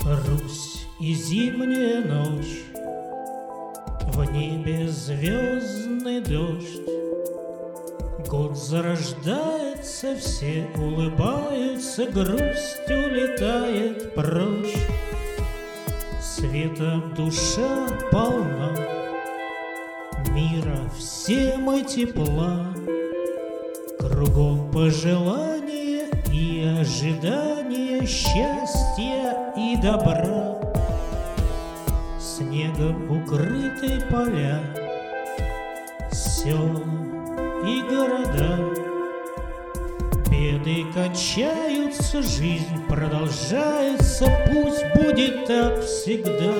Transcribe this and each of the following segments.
Русь и зимняя ночь, в небе звездный дождь. Год зарождается, все улыбаются, грусть улетает прочь. Светом душа полна, мира всем и тепла. Кругом пожелания и ожидания счастья и добра. Снегом укрыты поля, села и города. Беды кончаются, жизнь продолжается, пусть будет так всегда.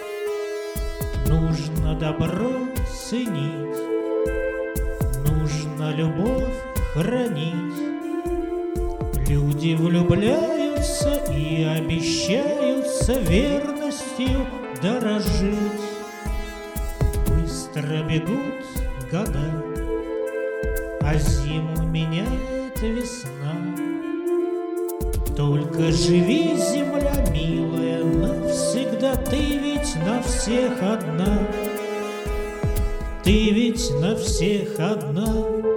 Нужно добро ценить, нужно любовь хранить. Люди влюбляются и обещаются верностью дорожить. Быстро бегут года, а зиму меняет весна. Только живи, земля милая, навсегда. Ты ведь на всех одна, ты ведь на всех одна.